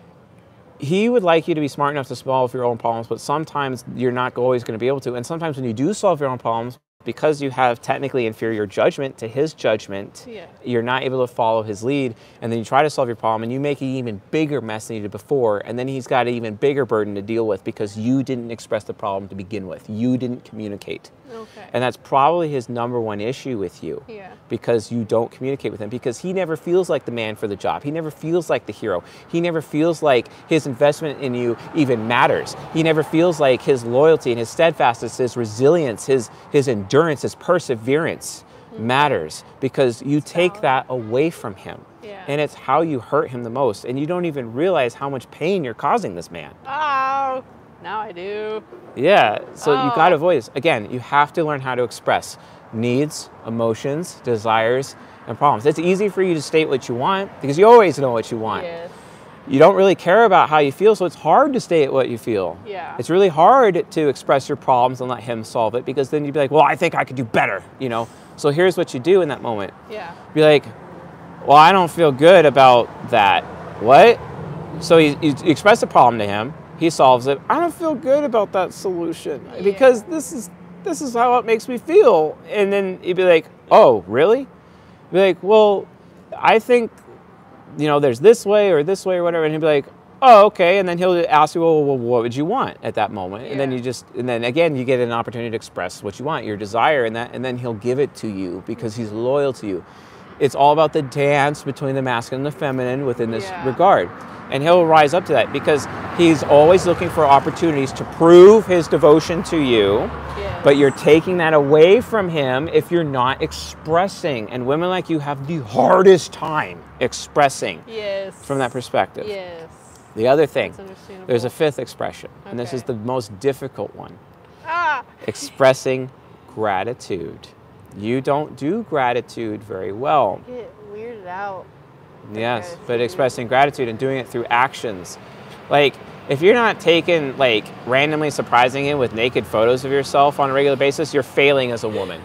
He would like you to be smart enough to solve your own problems, but sometimes you're not always going to be able to. And sometimes when you do solve your own problems, because you have technically inferior judgment to his judgment, Yeah. you're not able to follow his lead. And then you try to solve your problem and you make an even bigger mess than you did before. And then he's got an even bigger burden to deal with because you didn't express the problem to begin with. You didn't communicate. Okay. And that's probably his number one issue with you. Yeah. Because you don't communicate with him, because he never feels like the man for the job. He never feels like the hero. He never feels like his investment in you even matters. He never feels like his loyalty and his steadfastness, his resilience, his, his endurance, his perseverance matters because you take valid. that away from him. Yeah. And it's how you hurt him the most. And you don't even realize how much pain you're causing this man. Oh, now I do. Yeah, so you got to Oh. avoid this. Again, you have to learn how to express needs, emotions, desires, and problems. It's easy for you to state what you want because you always know what you want. Yes. You don't really care about how you feel, so it's hard to state what you feel. Yeah. It's really hard to express your problems and let him solve it because then you'd be like, well, I think I could do better, you know? So here's what you do in that moment. Yeah. Be like, well, I don't feel good about that. What? So you, you express the problem to him. He solves it. I don't feel good about that solution Yeah. because this is this is how it makes me feel. And then you'd be like, oh, really? Be like, well, I think, you know, there's this way or this way or whatever. And he'd be like, oh, okay. And then he'll ask you, well, well what would you want at that moment? And then Yeah. you just, and then again, you get an opportunity to express what you want, your desire, and that, and then he'll give it to you because he's loyal to you. It's all about the dance between the masculine and the feminine within this Yeah. regard. And he'll rise up to that because he's always looking for opportunities to prove his devotion to you. Yes. But you're taking that away from him if you're not expressing. And women like you have the hardest time expressing Yes. from that perspective. Yes. The other thing, That's understandable. there's a fifth expression, and this is Okay. the most difficult one. Ah. Expressing gratitude. You don't do gratitude very well. Get weirded out. Yes, but Gratitude. expressing gratitude and doing it through actions. Like, if you're not taking, like, randomly surprising him with naked photos of yourself on a regular basis, you're failing as a woman.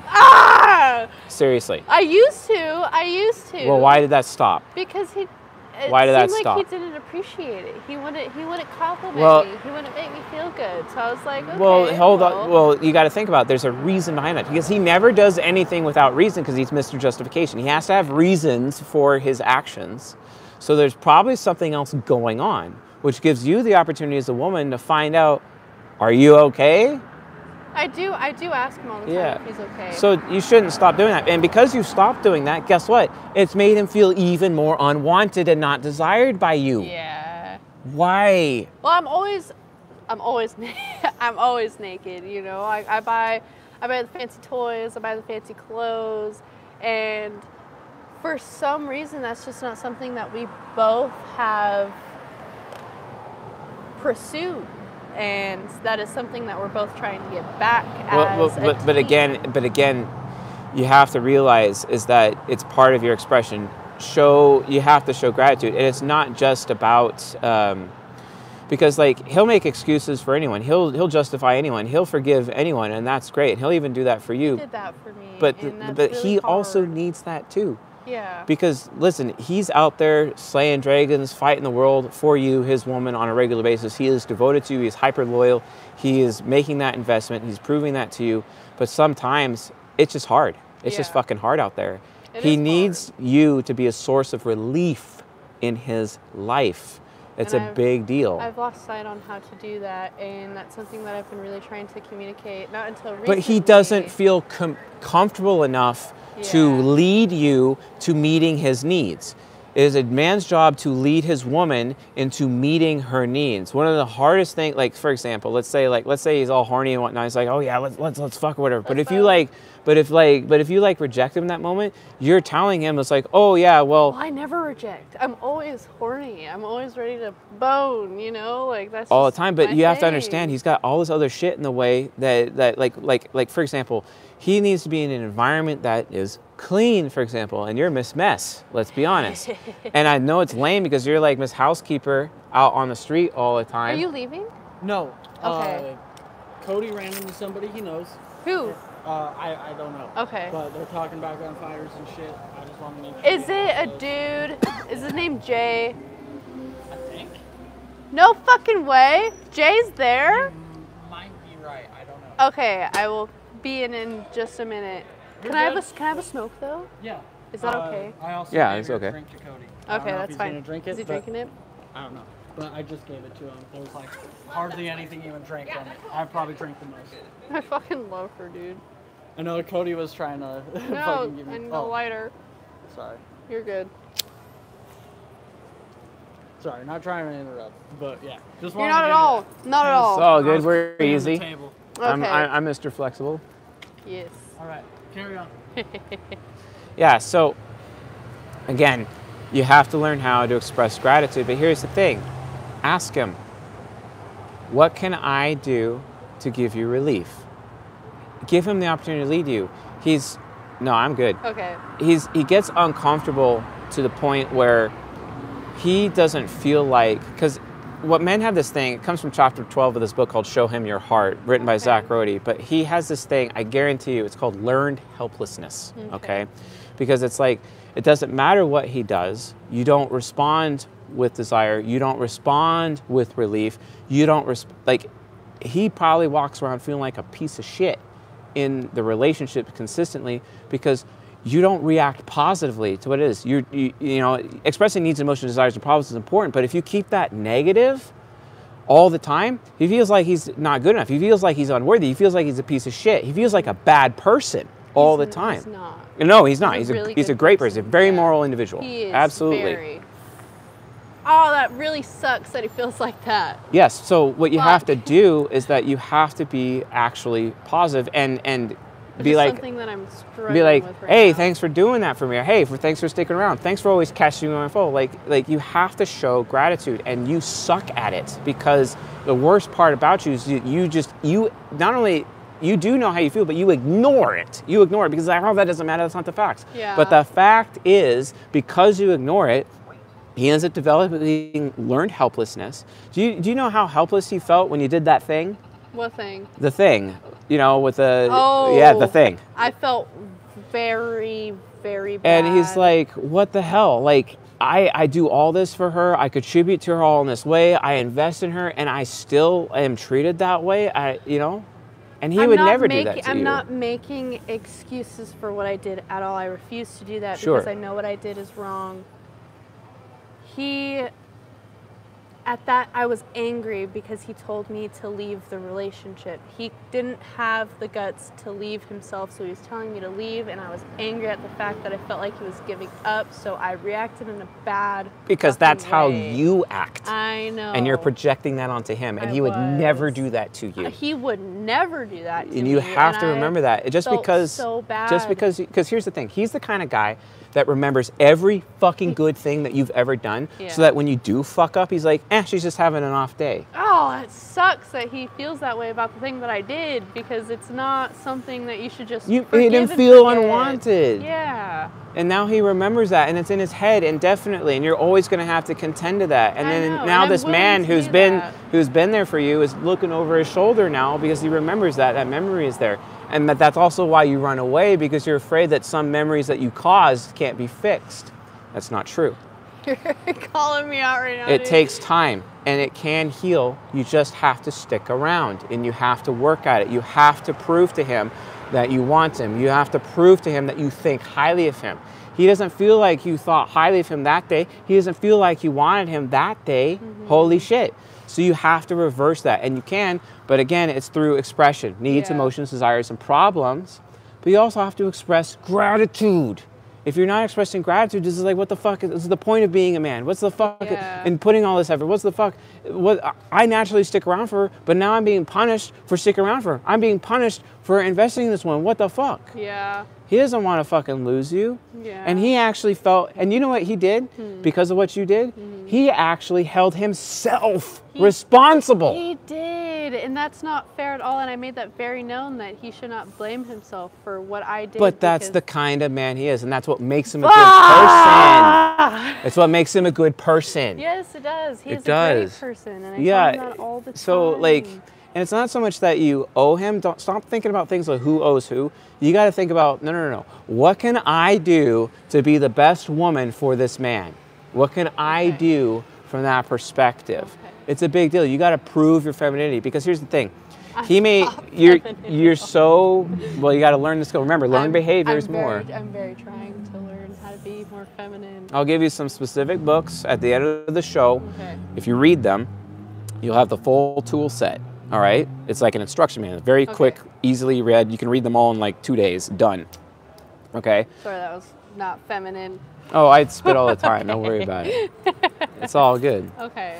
Ah! Seriously. I used to. I used to. Well, why did that stop? Because he. It Why did that seemed stop? like he didn't appreciate it. He wouldn't. He wouldn't compliment Well- me. He wouldn't make me feel good. So I was like, okay. Well, hold well, on. Well, you got to think about it. There's a reason behind that because he never does anything without reason because he's Mister Justification. He has to have reasons for his actions. So there's probably something else going on, which gives you the opportunity as a woman to find out, are you okay? I do. I do ask him all the time Yeah. if he's okay. So you shouldn't stop doing that. And because you stopped doing that, guess what? It's made him feel even more unwanted and not desired by you. yeah. Why? Well, I'm always. I'm always na- I'm always naked, you know. I, I buy I buy the fancy toys, I buy the fancy clothes, and for some reason that's just not something that we both have pursued. And that is something that we're both trying to get back Well, as well, a but, but team. again, but again, you have to realize is that it's part of your expression. Show you have to show gratitude, and it's not just about um, because like he'll make excuses for anyone. He'll he'll justify anyone. He'll forgive anyone, and that's great. He'll even do that for you. He did that for me. But and that's but really he also hard. needs that too. Yeah. Because listen, he's out there slaying dragons, fighting the world for you, his woman, on a regular basis. He is devoted to you. He's hyper loyal. He is making that investment. He's proving that to you. But sometimes it's just hard. It's just Yeah. fucking hard out there. It he is needs you to be a source of relief in his life. It's And a I've- big deal. I've lost sight on how to do that, and that's something that I've been really trying to communicate. Not until recently. But he doesn't feel com- comfortable enough to Yeah. lead you to meeting his needs. It is a man's job to lead his woman into meeting her needs. One of the hardest things, like for example, let's say like let's say he's all horny and whatnot. He's like, oh yeah, let's let's let's fuck or whatever. But Let's if you fuck. like, but if like, but if you like reject him in that moment, you're telling him it's like, oh yeah, well, Well, I never reject. I'm always horny. I'm always ready to bone. You know, like that's all the just time. But my you have to thing. understand he's got all this other shit in the way that that like like like for example, he needs to be in an environment that is clean, for example, and you're Miss Mess, let's be honest. And I know it's lame because you're like Miss Housekeeper out on the street all the Are time. you leaving? No. Okay. Uh, Cody ran into somebody he knows. Who? Uh, I, I don't know. Okay. But they're talking about gunfires and shit. I just want to make sure. Is you it a know. dude? Is his name Jay? I think. No fucking way. Jay's there? Might be right. I don't know. Okay, I will be in in just a minute. Can I have a Can I have a smoke though? Yeah. Is that Uh, okay? I also Yeah, gave it's your okay. drink to Cody. I don't Okay, know if that's he's fine. Gonna drink it, Is he but drinking it? I don't know. But I just gave it to him. There was like hardly anything even drank from it. I probably drank the most. I fucking love her, dude. I know Cody was trying to No, fucking give me. I need oh, a lighter. sorry. You're good. Sorry, not trying to interrupt, but yeah. Just You're wanted not to at give all. it- Not at Yes. all. It's all I good. was We're clearing the easy. table. I'm, Okay. I, I'm Mister Flexible. Yes. All right, carry on. Yeah, so again, you have to learn how to express gratitude. But here's the thing. Ask him, what can I do to give you relief? Give him the opportunity to lead you. He's, no, I'm good. Okay. He's he gets uncomfortable to the point where he doesn't feel like, because what men have this thing, it comes from chapter twelve of this book called Show Him Your Heart, written by Okay. Zach Rody, but he has this thing, I guarantee you, it's called learned helplessness, Okay. okay? Because it's like, it doesn't matter what he does, you don't respond with desire, you don't respond with relief, you don't, res- like, he probably walks around feeling like a piece of shit in the relationship consistently because you don't react positively to what it is. You, you, you know, expressing needs, emotions, desires, and problems is important, but if you keep that negative all the time, he feels like he's not good enough. He feels like he's unworthy. He feels like he's a piece of shit. He feels like a bad person all the He's- time. He's not. No, he's not. He's He's a a, really he's a good great person. person, a very Yeah. moral individual. He is Absolutely. very. Oh, that really sucks that he feels like that. Yes. So what you have Fuck. to do is that you have to be actually positive and and Which be is like, something that I'm struggling be like, with right hey, now. thanks for doing that for me. Or, hey, for thanks for sticking around. Thanks for always catching me on my phone. Like, like you have to show gratitude, and you suck at it because the worst part about you is you, you just you not only you do know how you feel, but you ignore it. You ignore it because like, oh, that doesn't matter. That's not the facts. Yeah. But the fact is, because you ignore it, he ends up developing learned helplessness. Do you do you know how helpless he felt when you did that thing? What thing? The thing, you know, with the Oh. yeah, the thing. I felt very, very bad. And he's like, what the hell? Like, I, I do all this for her. I contribute to her all in this way. I invest in her, and I still am treated that way. I, you know, and he I'm would not never making, do that to I'm you. not making excuses for what I did at all. I refuse to do that Sure. because I know what I did is wrong. He, at that, I was angry because he told me to leave the relationship. He didn't have the guts to leave himself, so he was telling me to leave, and I was angry at the fact that I felt like he was giving up, so I reacted in a bad because fucking that's how way. you act. I I know. And you're projecting that onto him, and I he would never was. do that to you. He would never do that to And me. you have and to I remember that. Just felt because, so bad. just because, because here's the thing. He's the kind of guy that remembers every fucking good thing that you've ever done, Yeah. so that when you do fuck up, he's like, eh, she's just having an off day. Oh, it sucks that he feels that way about the thing that I did, because it's not something that you should just You forgive made him and feel forget. unwanted. Yeah. And now he remembers that, and it's in his head indefinitely, and you're always going to have to contend to that. And I then know, now and I'm this willing man to who's do been that. who's been there for you is looking over his shoulder now because he remembers that that memory is there, and that that's also why you run away, because you're afraid that some memories that you caused can't be fixed. That's not true. You're calling me out right now. It dude. takes time, and it can heal. You just have to stick around, and you have to work at it. You have to prove to him that you want him. You have to prove to him that you think highly of him. He doesn't feel like you thought highly of him that day. He doesn't feel like you wanted him that day. Mm-hmm. Holy shit. So you have to reverse that, and you can, but again, it's through expression. Needs, Yeah. emotions, desires, and problems. But you also have to express gratitude. If you're not expressing gratitude, this is like, what the fuck is, this is the point of being a man? What's the fuck Yeah. in putting all this effort? What's the fuck? What I naturally stick around for her, but now I'm being punished for sticking around for her. I'm being punished for investing in this one. What the fuck? Yeah. He doesn't want to fucking lose you. Yeah. And he actually felt, and you know what he did because of what you did? He actually held himself responsible. He did, and that's not fair at all. And I made that very known that he should not blame himself for what I did. But that's because- the kind of man he is, and that's what makes him a good person. It's what makes him a good person. Yes, it does. He's It a does. great person, and I Yeah. tell him that all the time. So like, and it's not so much that you owe him. Don't stop thinking about things like who owes who. You got to think about no, no, no, no. What can I do to be the best woman for this man? What can I Okay. do from that perspective? Okay. It's a big deal. You got to prove your femininity, because here's the thing. I'm He may not you're feminine. you're so well. You got to learn this skill. Remember, learn I'm- behaviors I'm more. Very, I'm very trying to learn how to be more feminine. I'll give you some specific books at the end of the show. Okay. If you read them, you'll have the full tool set. All right? It's like an instruction manual. Very Okay. quick, easily read. You can read them all in like two days. Done. Okay? Sorry, that was not feminine. Oh, I spit all the time. Don't worry about it. It's all good. Okay.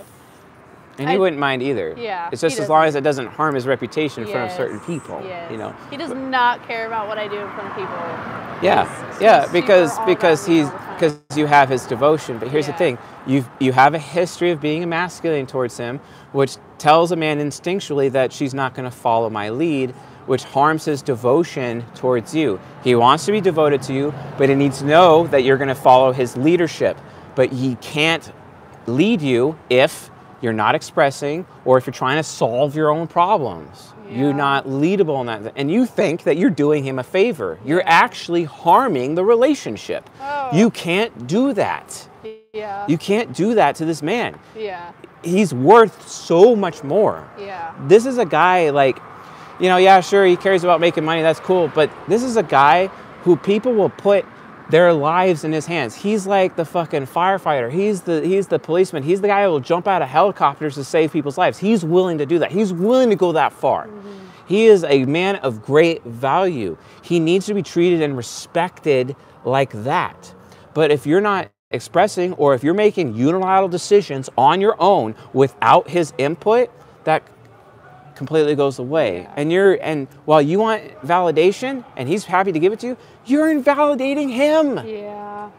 And he I- wouldn't mind either. Yeah, It's he just as long doesn't. as it doesn't harm his reputation in front of Yes, certain people. Yes. You know? He does not care about what I do in front of people. Yeah, He's- yeah, he's because super all because about me he's all the time. because you have his devotion. But here's the Yeah. thing: you you have a history of being emasculating towards him, which tells a man instinctually that she's not going to follow my lead, which harms his devotion towards you. He wants to be devoted to you, but he needs to know that you're going to follow his leadership. But he can't lead you if you're not expressing, or if you're trying to solve your own problems. You're Yeah. not leadable in that. And you think that you're doing him a favor. You're Yeah. actually harming the relationship. Oh. You can't do that. Yeah. You can't do that to this man. yeah. He's worth so much more. Yeah. This is a guy like, you know, yeah, sure, he cares about making money. That's cool. But this is a guy who people will put their lives in his hands. He's like the fucking firefighter. He's the he's the policeman. He's the guy who will jump out of helicopters to save people's lives. He's willing to do that. He's willing to go that far. He is a man of great value. He needs to be treated and respected like that. But if you're not expressing, or if you're making unilateral decisions on your own without his input, that completely goes away. Yeah. And you're and while you want validation and he's happy to give it to you, you're invalidating him. Yeah.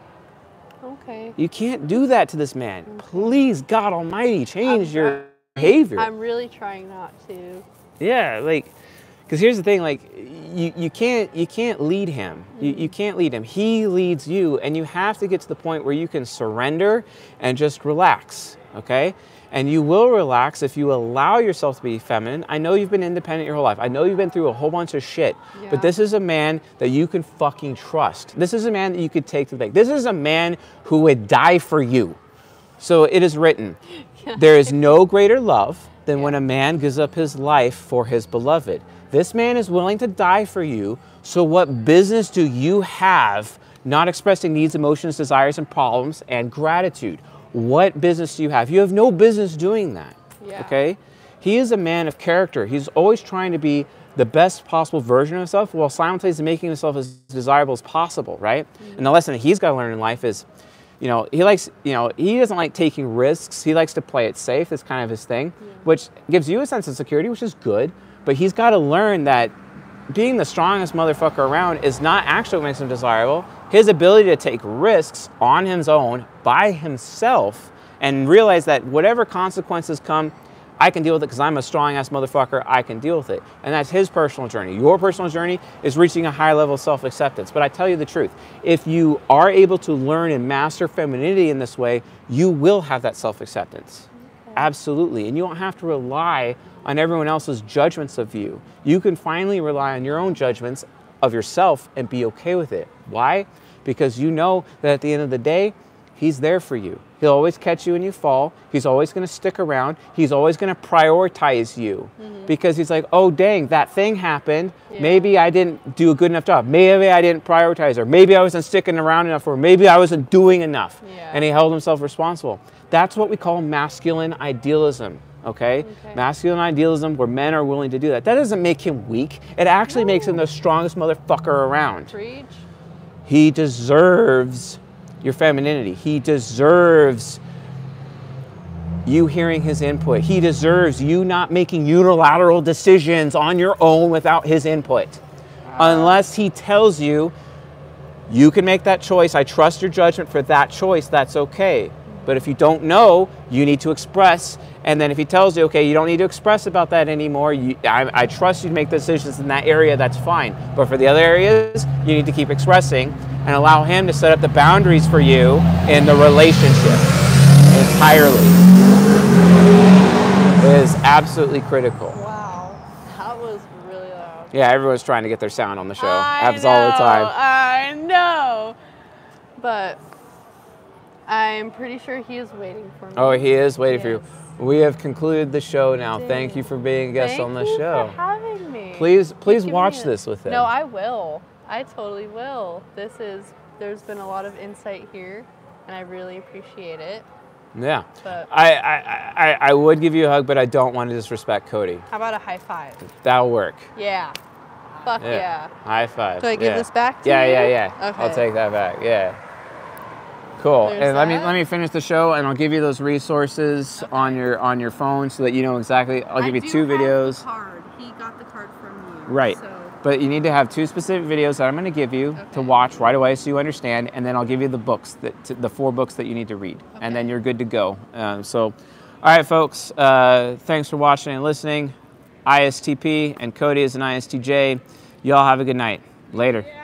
Okay. You can't do that to this man. Please, God Almighty, change I'm your try- behavior. I'm really trying not to. Yeah, like, because here's the thing, like, you, you can't you can't lead him. You, you can't lead him. He leads you, and you have to get to the point where you can surrender and just relax, okay? And you will relax if you allow yourself to be feminine. I know you've been independent your whole life. I know you've been through a whole bunch of shit. Yeah. But this is a man that you can fucking trust. This is a man that you could take to the bank. This is a man who would die for you. So it is written, there is no greater love than when a man gives up his life for his beloved. This man is willing to die for you. So what business do you have not expressing needs, emotions, desires, and problems and gratitude? What business do you have? You have no business doing that. Yeah. Okay? He is a man of character. He's always trying to be the best possible version of himself while simultaneously making himself as desirable as possible, right? And the lesson that he's got to learn in life is you know, he likes, you know, he doesn't like taking risks. He likes to play it safe. It's kind of his thing, yeah. which gives you a sense of security, which is good. But he's got to learn that being the strongest motherfucker around is not actually what makes him desirable. His ability to take risks on his own by himself and realize that whatever consequences come, I can deal with it because I'm a strong-ass motherfucker. I can deal with it. And that's his personal journey. Your personal journey is reaching a high level of self-acceptance. But I tell you the truth, if you are able to learn and master femininity in this way, you will have that self-acceptance. Okay. Absolutely. And you don't have to rely on everyone else's judgments of you. You can finally rely on your own judgments of yourself and be okay with it. Why? Because you know that at the end of the day, he's there for you. He'll always catch you when you fall. He's always going to stick around. He's always going to prioritize you mm-hmm. because he's like, oh, dang, that thing happened. Yeah. Maybe I didn't do a good enough job. Maybe I didn't prioritize her. Maybe I wasn't sticking around enough for her. Maybe I wasn't doing enough. Yeah. And he held himself responsible. That's what we call masculine idealism. Okay? okay? Masculine idealism where men are willing to do that. That doesn't make him weak. It actually no. makes him the strongest motherfucker around. Preach. He deserves your femininity. He deserves you hearing his input. He deserves you not making unilateral decisions on your own without his input. Wow. Unless he tells you, you can make that choice. I trust your judgment for that choice. That's okay. But if you don't know, you need to express. And then if he tells you, okay, you don't need to express about that anymore. You, I, I trust you to make decisions in that area. That's fine. But for the other areas, you need to keep expressing and allow him to set up the boundaries for you in the relationship entirely. It is absolutely critical. Wow, that was really loud. Yeah, everyone's trying to get their sound on the show. I Happens know, all the time. I know. But I'm pretty sure he is waiting for me. Oh, he is waiting yes. for you. We have concluded the show now. Dang. Thank you for being a guest Thank on the you show. For having me. Please, please Give watch a, this with him. No, I will. I totally will. This is, there's been a lot of insight here, and I really appreciate it. Yeah. But I, I, I, I would give you a hug, but I don't want to disrespect Cody. How about a high five? That'll work. Yeah. Fuck yeah. yeah. High five. Do I give yeah. this back to yeah, you? Yeah, yeah, yeah. Okay. I'll take that back. Yeah. Cool. There's and let me that. let me finish the show, and I'll give you those resources okay. on your on your phone so that you know exactly. I'll give I you two do have videos. The card. He got the card from you. Right. So. But you need to have two specific videos that I'm going to give you okay. to watch right away so you understand, and then I'll give you the books, that, the four books that you need to read, okay. and then you're good to go. Um, so, all right, folks, uh, thanks for watching and listening. I S T P and Cody is an I S T J. Y'all have a good night. Later. Yeah.